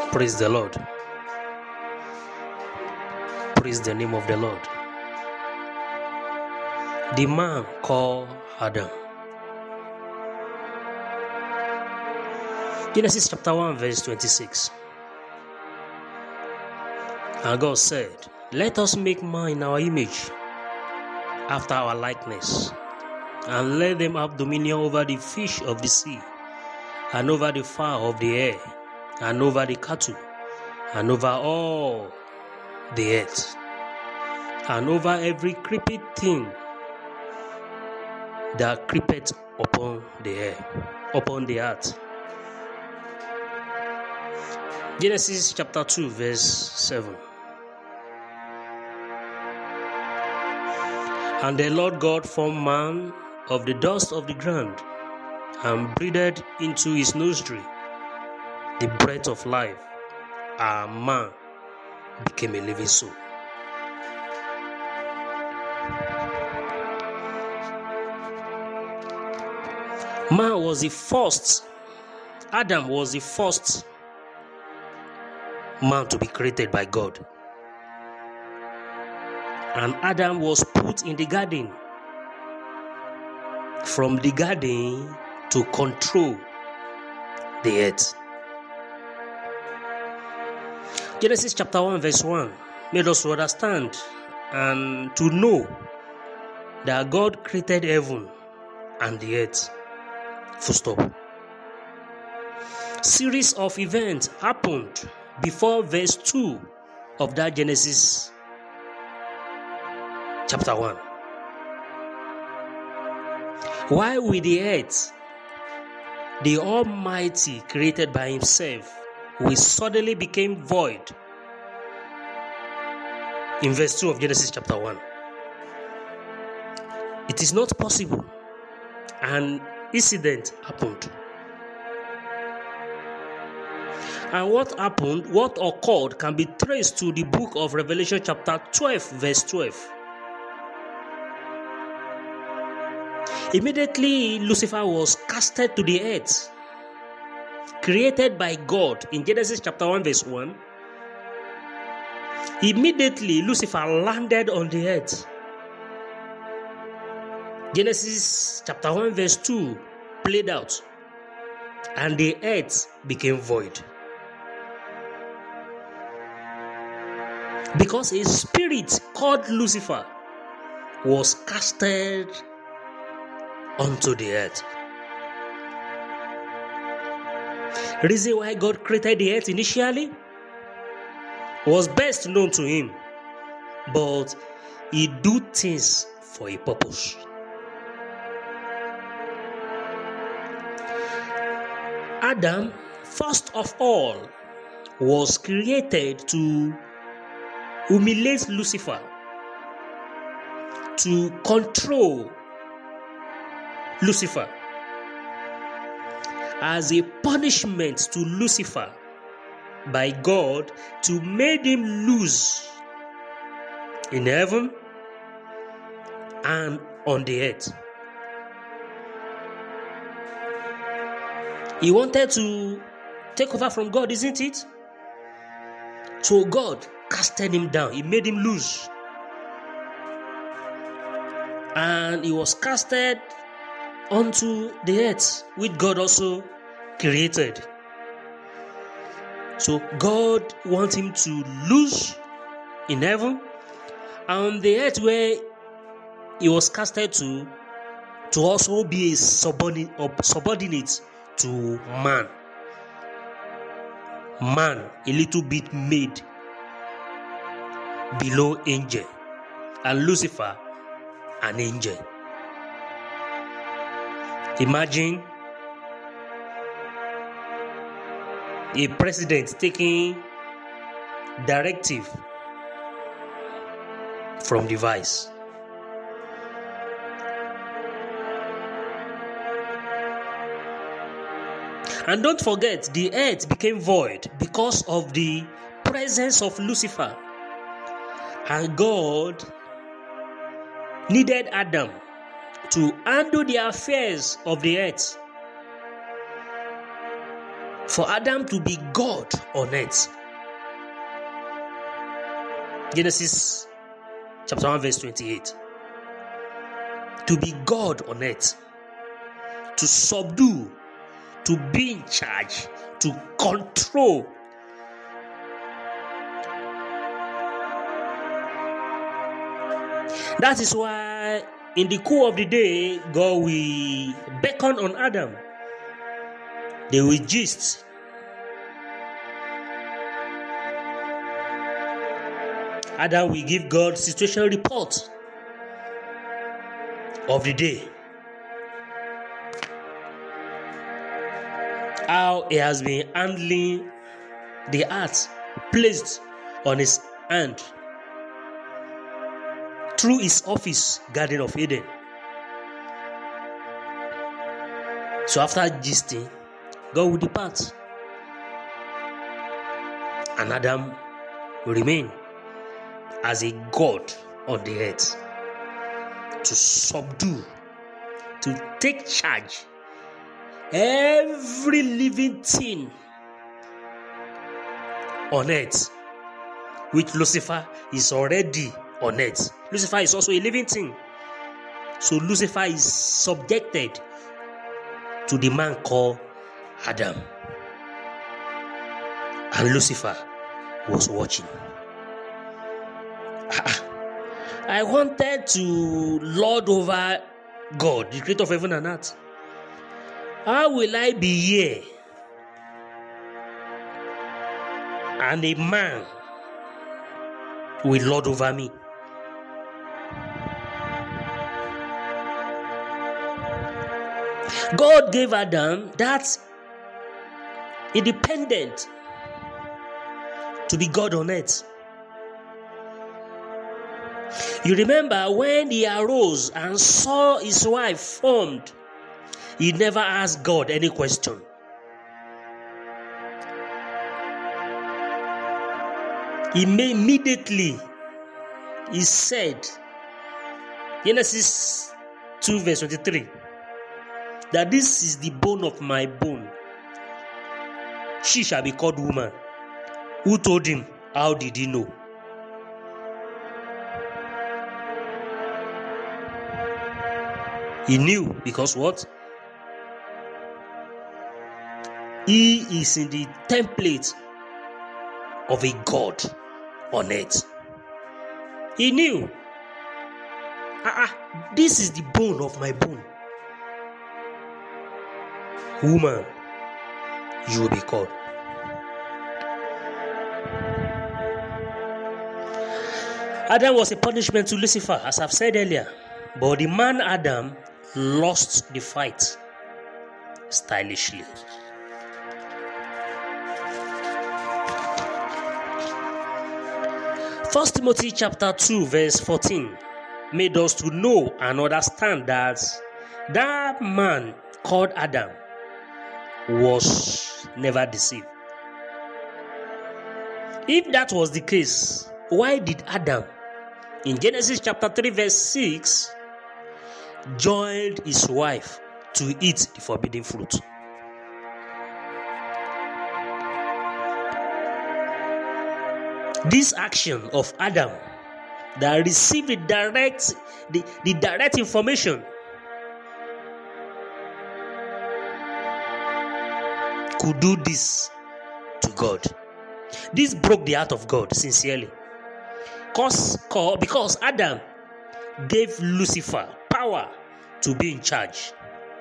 Praise the Lord. Praise the name of the Lord. The man called Adam. Genesis chapter 1 verse 26. And God said, "Let us make man in our image, after our likeness, and let them have dominion over the fish of the sea, and over the fowl of the air, and over the cattle, and over all the earth, and over every creeping thing that creepeth upon the earth." Genesis chapter 2 verse 7. And the Lord God formed man of the dust of the ground, and breathed into his nostril the breath of life, and man became a living soul. Man was the first, Adam was the first man to be created by God. And Adam was put in the garden, from the garden to control the earth. Genesis chapter 1 verse 1 made us to understand and to know that God created heaven and the earth. Full stop. Series of events happened before verse 2 of that Genesis chapter 1. While with the earth, the Almighty created by himself, we suddenly became void. In verse 2 of Genesis chapter 1. It is not possible. An incident happened. And what happened, what occurred, can be traced to the book of Revelation chapter 12 verse 12. Immediately Lucifer was casted to the earth, created by God in Genesis chapter 1 verse 1. Immediately Lucifer landed on the earth. Genesis chapter 1 verse 2 played out, and the earth became void. Because a spirit called Lucifer was casted onto the earth. Reason why God created the earth initially was best known to him, but he do things for a purpose. Adam, first of all, was created to humiliate Lucifer, to control Lucifer, as a punishment to Lucifer by God, to make him lose in heaven and on the earth. He wanted to take over from God, isn't it? So God casted him down. He made him lose. And he was casted onto the earth, which God also created. So God wants him to lose in heaven, and on the earth where he was casted to also be a subordinate to man. Man, a little bit made below angel, and Lucifer, an angel. Imagine a president taking directive from the vice. And don't forget, the earth became void because of the presence of Lucifer. And God needed Adam to handle the affairs of the earth. for Adam to be God on earth. Genesis chapter 1 verse 28. To be God on earth, to subdue, to be in charge, to control. That is why in the cool of the day, God will beckon on Adam. They will gist. Adam will give God situational report of the day. How he has been handling the earth placed on his hand through his office, Garden of Eden. So after gisting, God will depart, and Adam will remain as a God on the earth, to subdue, to take charge every living thing on earth, which Lucifer is already on earth. Lucifer is also a living thing. So Lucifer is subjected to the man called Adam. And Lucifer was watching. I wanted to lord over God, the creator of heaven and earth. How will I be here and a man will lord over me? God gave Adam that independent to be God on earth. You remember when he arose and saw his wife formed, he never asked God any question. Immediately he said, Genesis 2 verse 23, that this is the bone of my bone. She shall be called woman. Who told him? How did he know? He knew because what? He is in the template of a God on earth. He knew. This is the bone of my bone. Woman, you will be called. Adam was a punishment to Lucifer, as I've said earlier. But the man Adam lost the fight stylishly. First Timothy chapter 2 verse 14 made us to know and understand that that man called Adam was never deceived. If that was the case, why did Adam in Genesis chapter 3 verse 6 joined his wife to eat the forbidden fruit? This action of Adam that received the direct information could do this to God. This broke the heart of God sincerely. Because Adam gave Lucifer power to be in charge.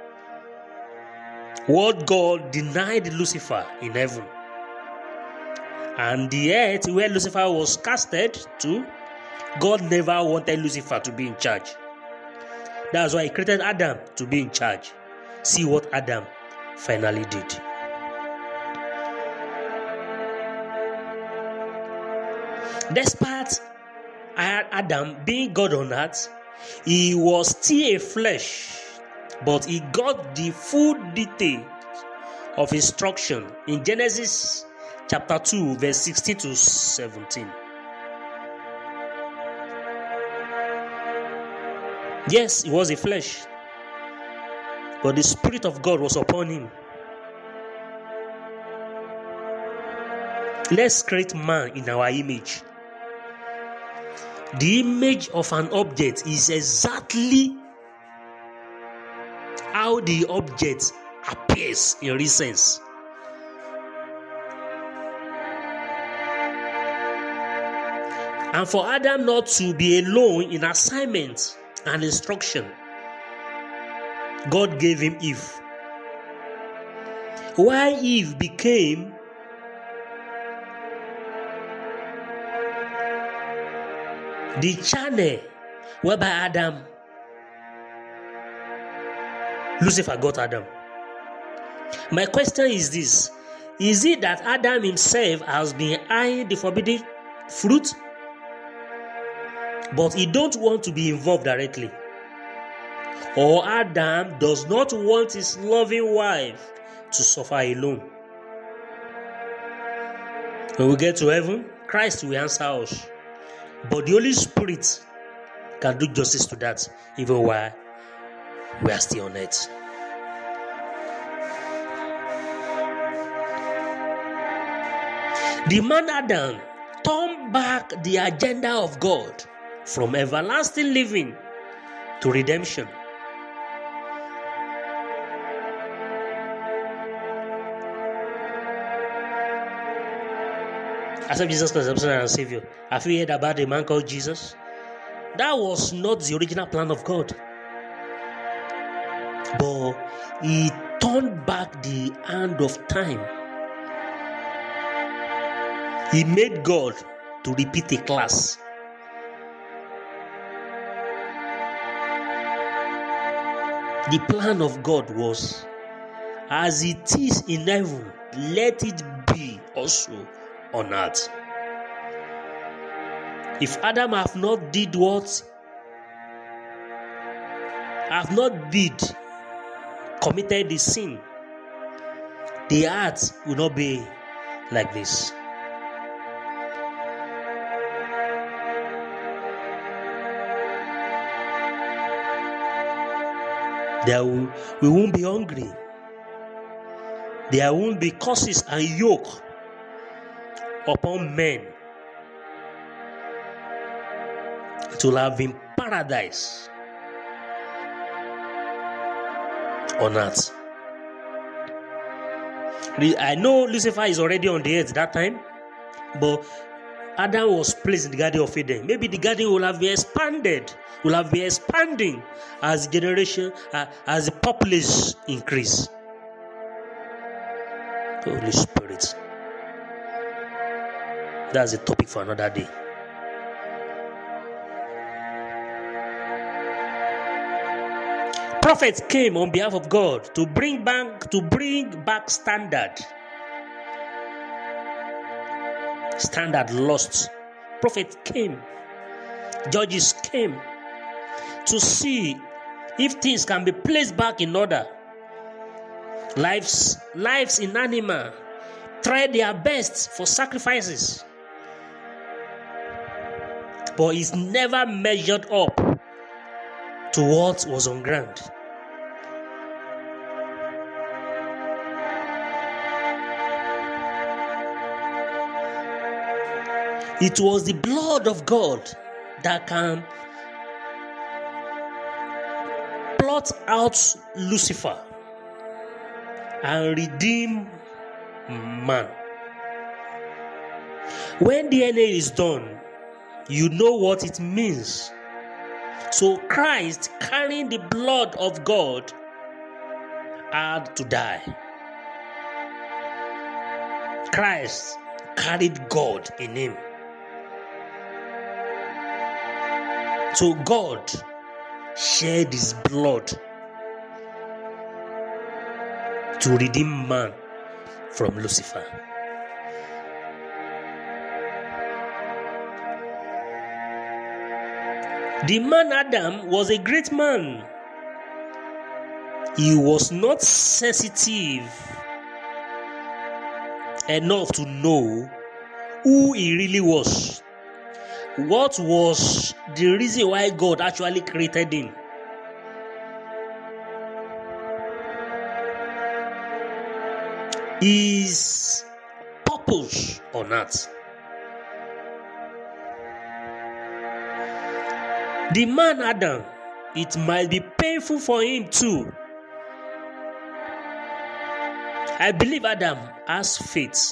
What God denied Lucifer in heaven. And the earth where Lucifer was casted to, God never wanted Lucifer to be in charge. That's why he created Adam to be in charge. See what Adam finally did. Despite Adam being God on earth, he was still a flesh, but he got the full detail of instruction in Genesis chapter 2 verse 16 to 17. Yes, he was a flesh, but the Spirit of God was upon him. Let's create man in our image. The image of an object is exactly how the object appears in real sense. And for Adam not to be alone in assignment and instruction, God gave him Eve. Why Eve became the channel whereby Lucifer got Adam. My question is this: is it that Adam himself has been eyeing the forbidden fruit, but he don't want to be involved directly? Or Adam does not want his loving wife to suffer alone? When we get to heaven, Christ will answer us. But the Holy Spirit can do justice to that, even while we are still on earth. The man Adam turned back the agenda of God from everlasting living to redemption. Accept Jesus Christ as Lord and Savior. Have you heard about a man called Jesus? That was not the original plan of God. But he turned back the hand of time. He made God to repeat a class. The plan of God was, as it is in heaven, let it be also on earth. If Adam have not committed the sin, the earth will not be like this. We won't be hungry. There won't be curses and yoke upon men. It will have been paradise on earth. I know Lucifer is already on the earth that time, but Adam was placed in the Garden of Eden. Maybe the garden will have been expanding as the populace increase. Holy Spirit. That's a topic for another day. Prophets came on behalf of God to bring back standard lost. Prophets came, judges came to see if things can be placed back in order. Lives in animal tried their best for sacrifices, but it's never measured up to what was on ground. It was the blood of God that can blot out Lucifer and redeem man. When DNA is done, you know what it means. So Christ, carrying the blood of God, had to die. Christ carried God in him. So God shed his blood to redeem man from Lucifer. The man Adam was a great man. He was not sensitive enough to know who he really was. What was the reason why God actually created him? His purpose on earth. The man Adam, it might be painful for him too. I believe Adam has faith.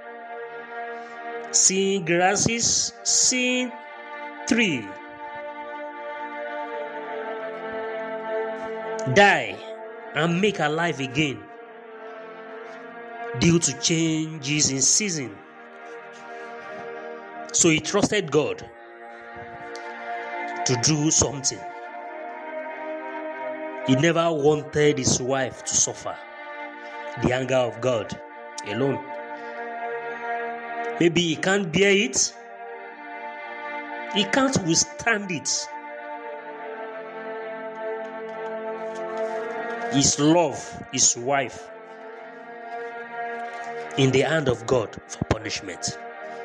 Seeing grasses, seeing tree die and make alive again due to changes in season. So he trusted God to do something. He never wanted his wife to suffer the anger of God alone. Maybe he can't bear it. He can't withstand it. His love, his wife, in the hand of God for punishment.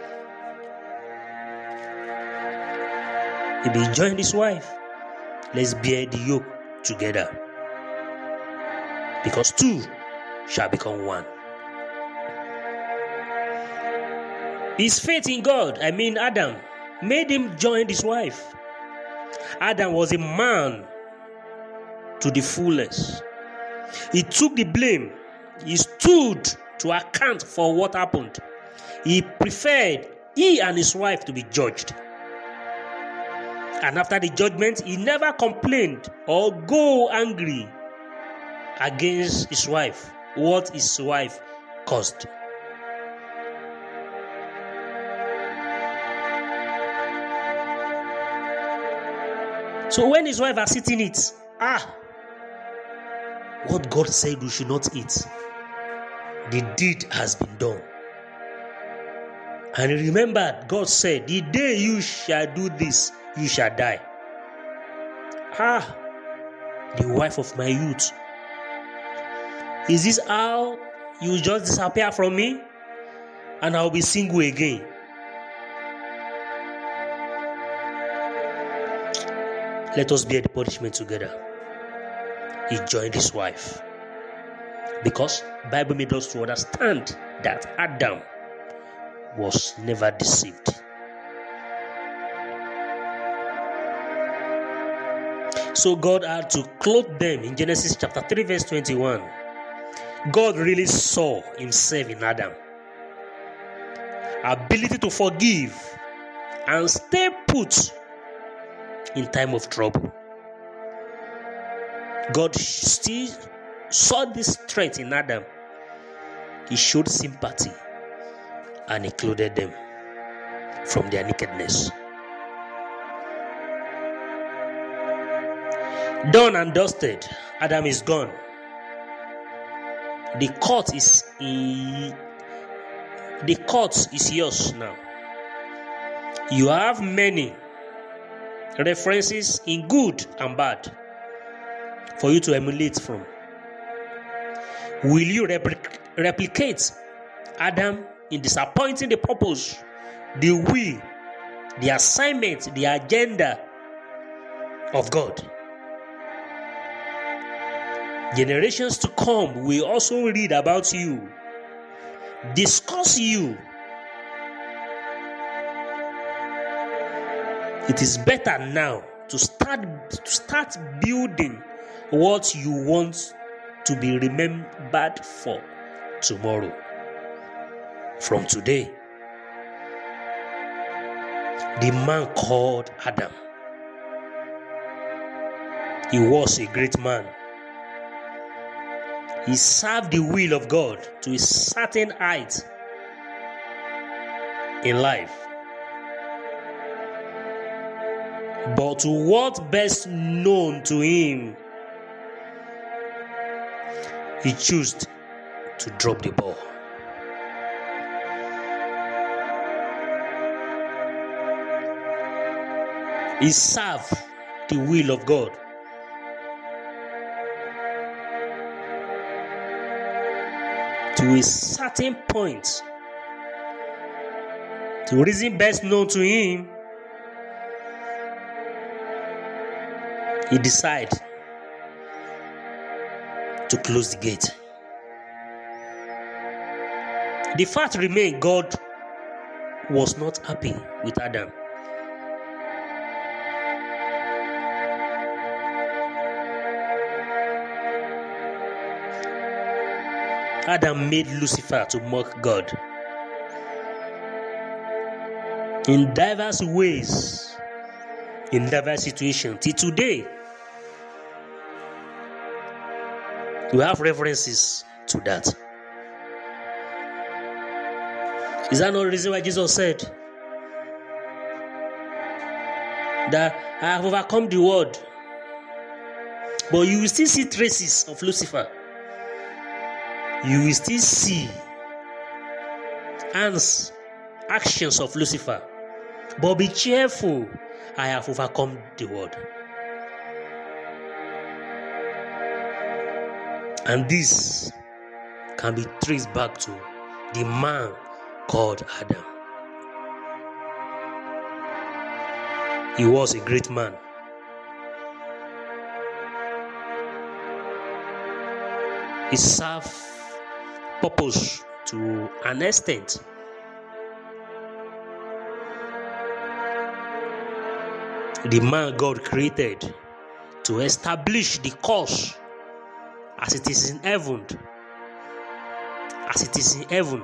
Maybe he joined his wife. Let's bear the yoke together, because two shall become one. His faith in God, Adam, made him join his wife. Adam was a man to the fullest. He took the blame. He stood to account for what happened. He preferred he and his wife to be judged. And after the judgment, he never complained or go angry against his wife, what his wife caused. So when his wife has eaten it, what God said we should not eat, the deed has been done. And he remembered, God said, the day you shall do this, you shall die. The wife of my youth. Is this how you just disappear from me and I'll be single again? Let us bear the punishment together. He joined his wife. Because the Bible made us to understand that Adam was never deceived. So God had to clothe them in Genesis chapter 3 verse 21. God really saw himself in Adam. Ability to forgive and stay put in time of trouble. God still saw this trait in Adam. He showed sympathy and he clothed them from their nakedness. Done and dusted, Adam is gone. The court is yours now. You have many references in good and bad for you to emulate from. Will you replicate Adam in disappointing the purpose, the will, the assignment, the agenda of God? Generations to come will also read about you, discuss you. It is better now to start building what you want to be remembered for tomorrow. From today, the man called Adam, he was a great man. He served the will of God to a certain height in life. But to what best known to him, he chose to drop the ball. He served the will of God. To a certain point, the reason best known to him, he decided to close the gate. The fact remains God was not happy with Adam. Adam made Lucifer to mock God in diverse ways, in diverse situations. Till today, we have references to that. Is that not the reason why Jesus said that I have overcome the world? But you will still see traces of Lucifer. You will still see actions of Lucifer. But be cheerful, I have overcome the world. And this can be traced back to the man called Adam. He was a great man. He served purpose to an extent. The man God created to establish the course as it is in heaven. As it is in heaven.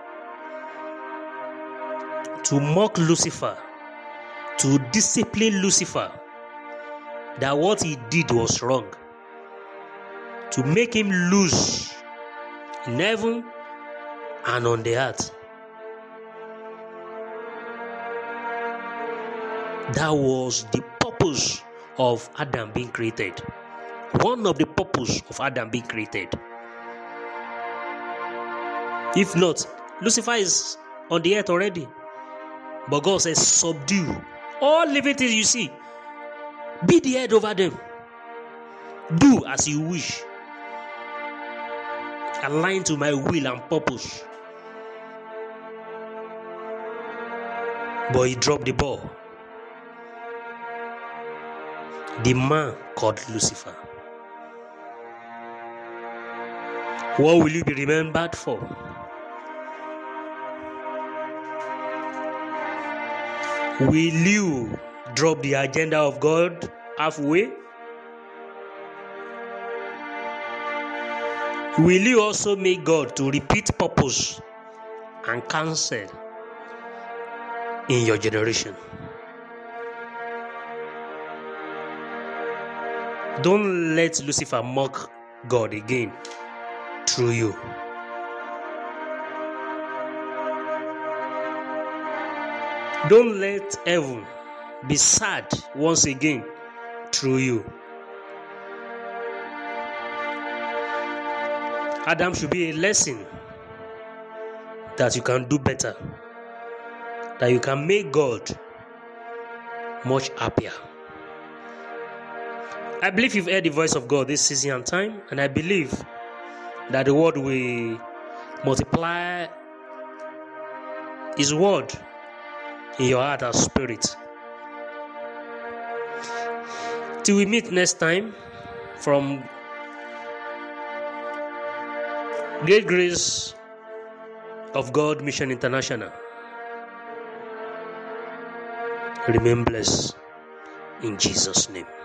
To mock Lucifer, to discipline Lucifer, that what he did was wrong. To make him lose in heaven and on the earth. That was the purpose of Adam being created. One of the purposes of Adam being created. If not, Lucifer is on the earth already. But God says, subdue all living things you see. Be the head over them. Do as you wish. Align to my will and purpose. But he dropped the ball. The man called Lucifer. What will you be remembered for? Will you drop the agenda of God halfway? Will you also make God to repeat purpose and counsel in your generation? Don't let Lucifer mock God again through you. Don't let heaven be sad once again through you. Adam should be a lesson that you can do better, that you can make God much happier. I believe you've heard the voice of God this season and time, and I believe that the word will multiply His word in your heart and spirit. Till we meet next time, from Great Grace of God Mission International, remain blessed in Jesus' name.